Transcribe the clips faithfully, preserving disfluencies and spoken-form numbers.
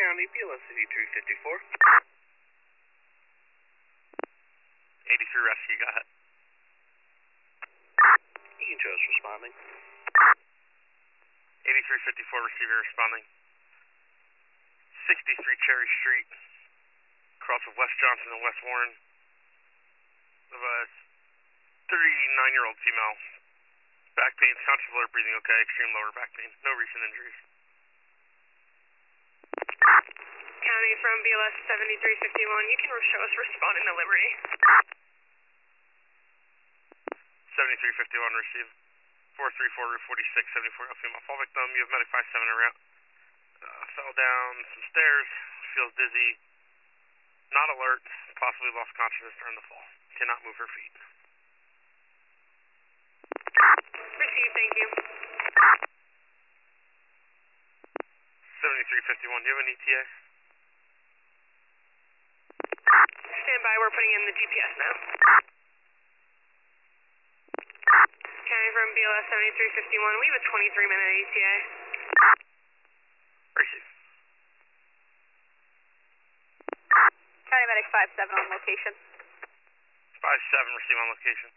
County, B L S eighty-three fifty-four. eighty-three rescue, go ahead. You can show us responding. eighty-three fifty-four receiver responding. sixty-three Cherry Street, cross of West Johnson and West Warren. Of a thirty-nine-year-old female. Back pain, conscious alert, breathing okay, extreme lower back pain. No recent injuries. County from B L S seventy-three fifty-one, you can show us responding to Liberty. seventy-three fifty-one received. four three four, Route forty-six, seventy-four-year-old female fall victim. You have medic five seven en route. Uh, fell down some stairs, feels dizzy, not alert, possibly lost consciousness during the fall. Cannot move her feet. Received, thank you. seventy-three fifty-one, do you have an E T A? Stand by, we're putting in the G P S now. County from B L S seventy-three fifty-one, we have a twenty-three minute E T A. Receive. County medic five seven on location. five seven, receive on location.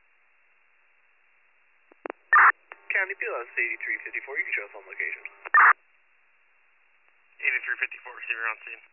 County, B L S eighty-three fifty-four, you can show us on location. eighty-three fifty-four, receiver on scene.